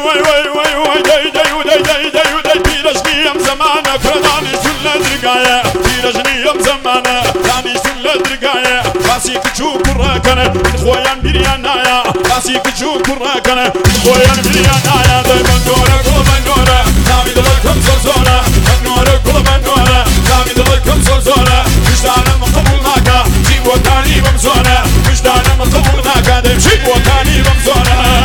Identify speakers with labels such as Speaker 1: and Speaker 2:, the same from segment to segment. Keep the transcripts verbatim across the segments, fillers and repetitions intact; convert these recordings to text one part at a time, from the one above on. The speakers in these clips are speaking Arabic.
Speaker 1: وي وي وي وي داي داي وداي داي داي وداي بيرجني يم زمانه فرداني شل درقايا بيرجني يم زمانه داني شل درقايا راسي كشو كراكنه خويا بريانايا راسي كشو كراكنه خويا بريانايا دايما نورا قلبا نورا نامي دلكم زلزولا نورا قلبا نورا نامي دلكم زلزولا مجدانا مقبولناكا جيب وطاني بمزونا مجدانا مقبولناكا دايم جيب وطاني بمزونا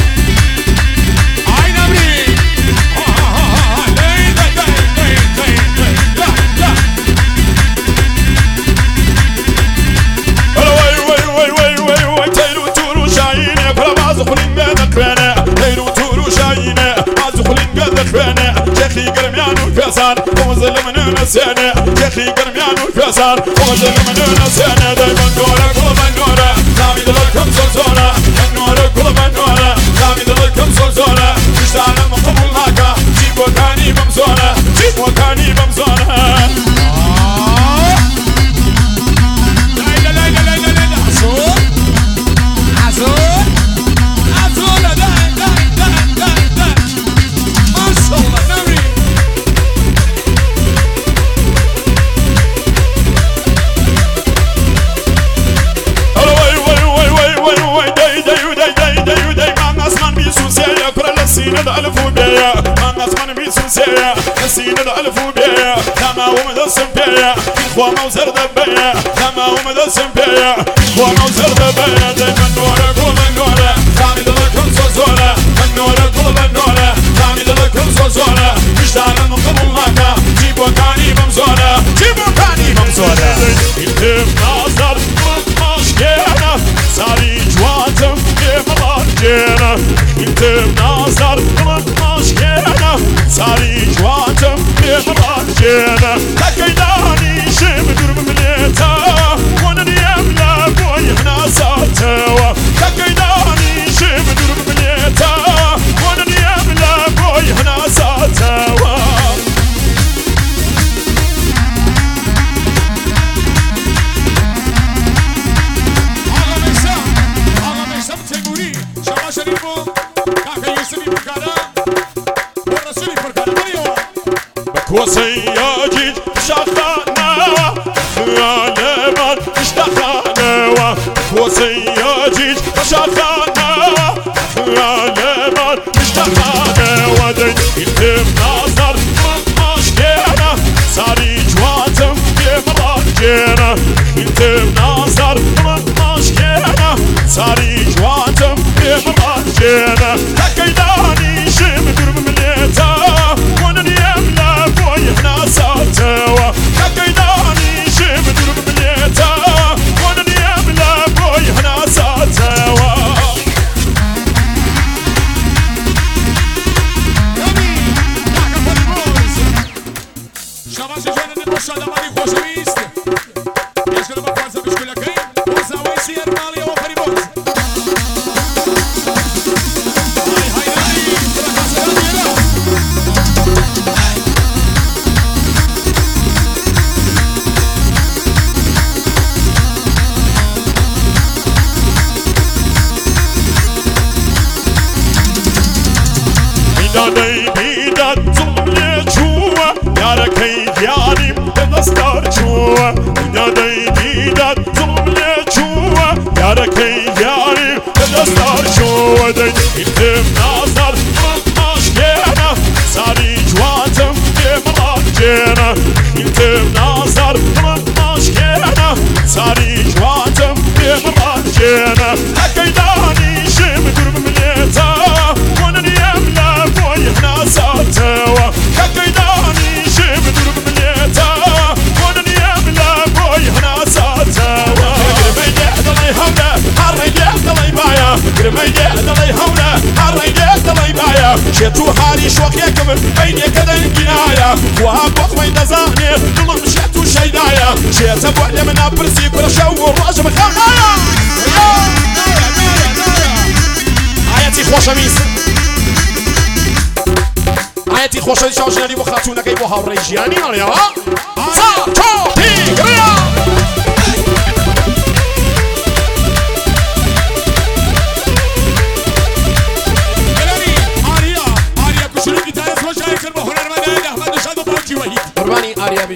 Speaker 1: شيخي قرميان والفيصان ومظلم نسينا شيخي قرميان والفيصان ومظلم نسينا دايما نورا قلبا نورا نامي دلكم زلزولا نورا قلبا نورا نامي دلكم زلزولا مجدانا مقبولناكا جيب وكاني بمزونا جيب وكاني بمزونا لا لا لا لا لا لا عزول عزول عزول لا لا لا لا لا ما شاء الله نامي سيند ألف وبيا ما أسمن بيسوسيا سيند ألف وبيا لما هو مدرسم بيا إخوة موزر دبيا لما هو مدرسم بيا إخوة موزر دبيا دايما نورا قلبا نورا تامي دلكم زلزولا نورا قلبا نورا تامي دلكم زلزولا مجدانا مقبولناكا جيب وكاني بمزولا جيب وكاني بمزولا يتم ناصر مشكينا ساري جواتم بمرار جينا يتم ناصر مشكينا ساري جواتم بمرار جينا لكيداني شم درب مليتا وانا نيملا بوي هنا ساتوا لكيداني شم درب مليتا وانا نيملا بوي هنا ساتوا وسياجيج شخانا غالبا اشتخانا وسياجيج شخانا غالبا اشتخانا ودين يتم ناصر مشكينا ساري جواتم بمرار جينا يتم ناصر مشكينا ساري جواتم بمرار جينا لكيداني شم درب مليتا وانا نيملا بوي هنا ساتوا لكيداني شم درب مليتا وانا نيملا بوي هنا ساتوا شباش جانا نتمشى لمالي خوشويست يشغل بفرزة بشكل كريم وزاوي سير مالي وفري بوز داي بيدات ظلم جوا يا ركي يعني بدستار جوا داي بيدات ظلم جوا يا ركي يعني بدستار جوا داي يتم ناصر مشكينا ساري جواتم بمرار جينا يتم ناصر مشكينا ساري جواتم بمرار جينا لكيداني شم درب مليتا وانا نيملا بوي هنا ساتوا لكيداني شم درب مليتا وانا نيملا بوي هنا ساتوا قرمي دلي هونا هري دلي بايا قرمي دلي هونا هري دلي بايا شيتو هاري شوق يكمل بيني كذا الجناية وهاك ما يدزاني ظلم شيتو شيدايا شيت ابو علي من ابرسي كل شو الراجل خلايا آياتي خوشويست آياتي خوشويست شاوشنالي وخاتونا كيبو هاوري جياني عليا سا تو بي ريا Eleni, are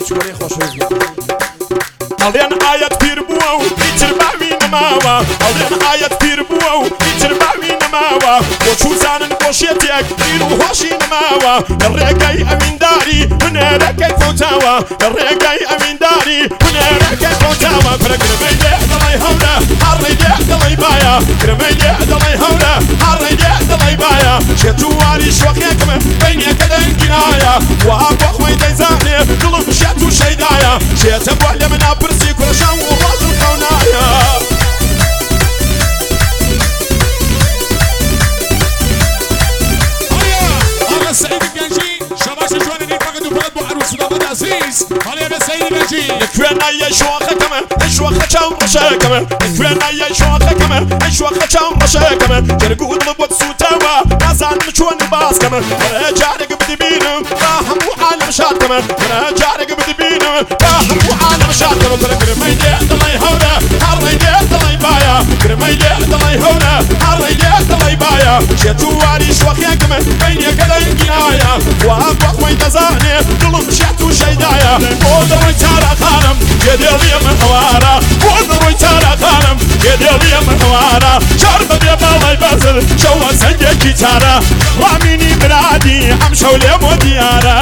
Speaker 2: بچکۆڵی خۆشەویست
Speaker 1: ئەڵێن ئاەت پیر بووە و هیچر باوی نەماوە ئەڵێن ئاەت پیر بووە و هیچر باوی نەماوە بۆ چوزانن بۆشێتێک پیر و هۆشی نەماوە لە ڕێگەی ئەوینداری هونەرەکەی فۆتاوە لە ڕێگەی ئەوینداری هونەرەکەی فۆتاوە پرەگرمەی لێ دەڵی هەورە هەڕێی لێ دەڵی باە گرمەی لێ دەڵی هەورە هەڕێی لێ دەڵی باە شێتوواری شوەخێکم بینێکە دەنگینایە وا بۆ خۆی دەیزانێ دڵم شێت و شەیدایە شێتە بۆ لێ منە پرسی کوڕەشان و ڕازم خەونایە
Speaker 3: سعيد الجنجي شباش جوان اللي فقدوا بلد بو عروس ضابط عزيز هلا يا سعيد الجنجي
Speaker 1: لكوينا يا شوخة كمان شوخة شام رشا كمان لكوينا يا شوخة كمان شوخة شام رشا كمان جرقود ضبط سوتاوا نازان مشوان باس كمان انا جارك بدبينه فاهم وعالم شاد كمان انا جارك بدبينه فاهم وعالم شاد كمان كرمي دي دلي هونا هاري دي دلي بايا كرمي دي دلي هونا هاري دي دلي بايا شتواري شوخة كمان بيني كذا جناية وأبغى خوي تزاني ظلم شعت وشيداية ودروي ترى خانم يدلي من حوارة ودروي ترى خانم يدلي من حوارة شرب بيبالي بازل شو سنجي جيتارة راميني مرادي عم شولي موديارة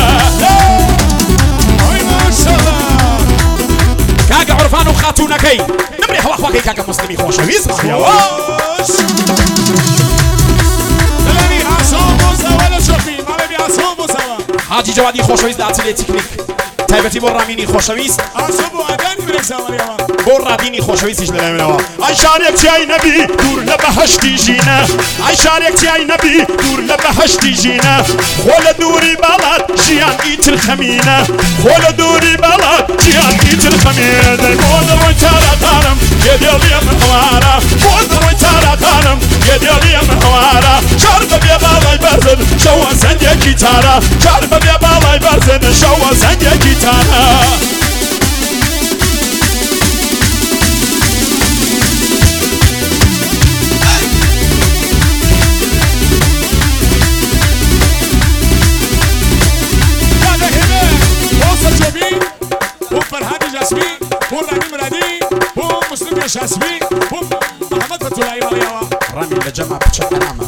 Speaker 3: وي ما شاء الله
Speaker 2: كاكا عرفان وخاتونكي نمري حوا حواكي كاكا مسلمي خوشويست حاجی جوادی خوشویست داعتیلی تکنیک تایبەتی بۆ ڕامینی خۆشەویست بۆ ڕادینی خۆشەویستیش لەلای منەوە
Speaker 1: ئای شارێک چیای نەبی دوور لە بەهەشتی ژینە ئای شارێک چیای نەبی دوور لە بەهەشتی ژینە خۆ لە دووری باڵات ژیان ئیتر خەمینە خۆ لە دووری باڵات ژیان ئیتر خەمینە بۆ دەڕۆی تارەقانم یێدێڵیە من هەوارە بۆ دەڕۆی تارەقانم یێدێڵیە من هەوارە چار بەبێ باڵای بەرزن شەوە سەنگێکی تارە چار بەبێ باڵای بەرزن شەوە سەنگێکی تارە
Speaker 3: شاسبي هم محمد فتولاي واليوا
Speaker 2: رامي لجمع بچه أنامه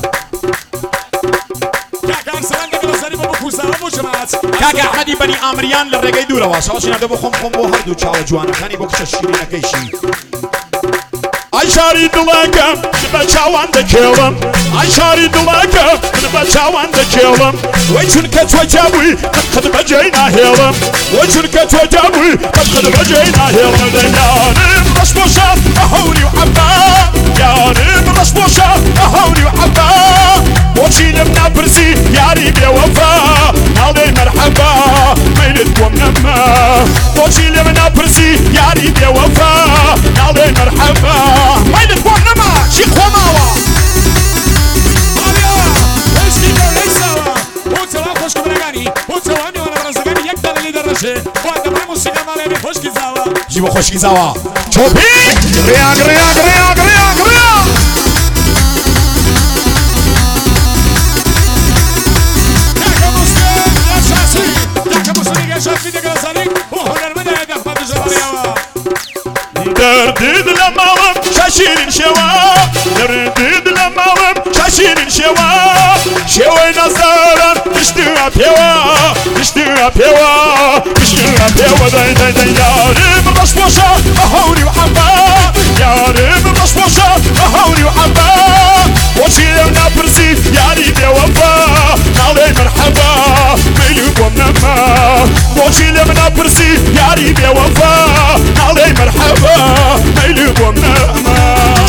Speaker 3: كاكا أرسلان دقل الزري بابو كوسا بابو جماعات
Speaker 2: كاكا أحمدي بني آمريان للرقاي دوروا شواشي نادو بخم خم بو هردو چاو جوانا خاني بو كشش شيرين كيشي
Speaker 1: ئای شاری دڵەکە من بە چاوان دەکێڵم ئای شاری دڵەکە من بە چاوان دەکێڵم وەی چونکە تۆ جابووی قەت بەجێی ناهێڵم وەی چونکە تۆ جابووی قەت بەجێی ناهێڵم یارم ڕەش بۆشە بە هەوری و عەبا یارم ڕەش بۆشە بە هەوری و عەبا بۆچی لەم ناپرسی یاری بێوەفا ناڵێی مەرحەبا مەیلت بۆم نەما بۆچی لەم ناپرسی یاری بێوەفا ناڵێی مەرحەبا مەیلت بۆم نەما چی خۆماوە
Speaker 3: وشتی لەیساوە بۆ چەوا خۆشکە بەرەکانی بۆ چەوا میوانە بەڕێزەکانی یەک دەڵێ دەڕەشێ بۆ دەمای موسیقا ماڵێ خۆشکی زاوە
Speaker 2: جی بۆ خۆشکی زاوە چۆپی
Speaker 1: گڕیا گڕیا گڕیا گڕیا گڕیا
Speaker 3: کاکە موسڵێم گەشاسی کاکە موسڵی گەشاسی دەگەڵ زەری بۆ هۆنەرمەندە دەحمەد ژەڕیەوە
Speaker 1: دردد لمالم شاشيرين شوا دردد لمالم شاشيرين شوا شوا نزارا تشترى بيوا تشترى بيوا تشترى بيوا داي داي داي يارم رشبوشة هوري وحبا يارم رشبوشة هوري وحبا وشيم نابرسي ياري بيوفا نالي مرحبا ميلي بومنما وشيم نابرسي ياري بيوفا نالي مرحبا ميلي بومنما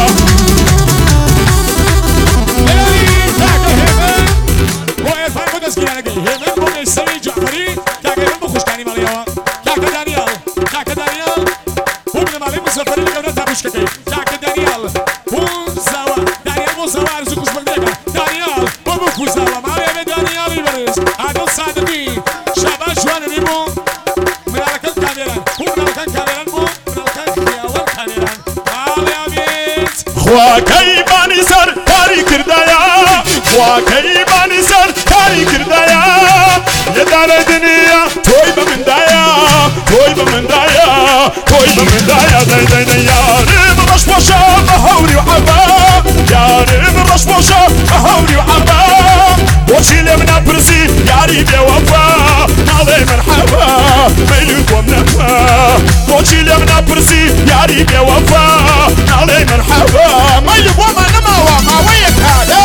Speaker 1: خواكي باني سر كاري كردايا خواكي باني سر كاري كردايا لدار الدنيا توي بمن دايا توي من دايا توي من دايا داي داي داي يارم رش بوشا بهوري وعبا يارم رش بوشا بهوري وعبا وشي لمنا برسي ياري بوفا نالي مرحبا ميلك ومنفا وشي لمنا برسي ياري بوفا نالي مرحبا ميلك ومنما وما ويك هذا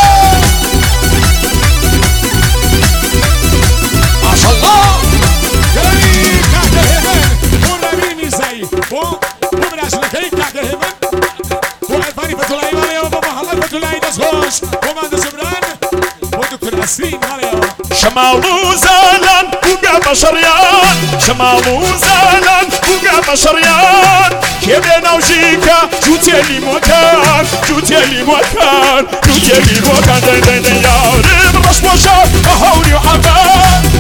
Speaker 2: ما شاء الله
Speaker 3: جاي كعكة هيمن ورميني زي ومن عشان كي كعكة هيمن وعفاني فتولاي مالي وبابا محمد فتولاي دسخوش وما دسبران ودكتور أسرين مالي
Speaker 1: شمالو زالان وقع بشريان شمالو زالان وقع بشريان كيبنا وجيكا جوتيلي موكان جوتيلي موكان جوتيلي موكان داي داي داي يا ريم رش بوشا هوري وعبان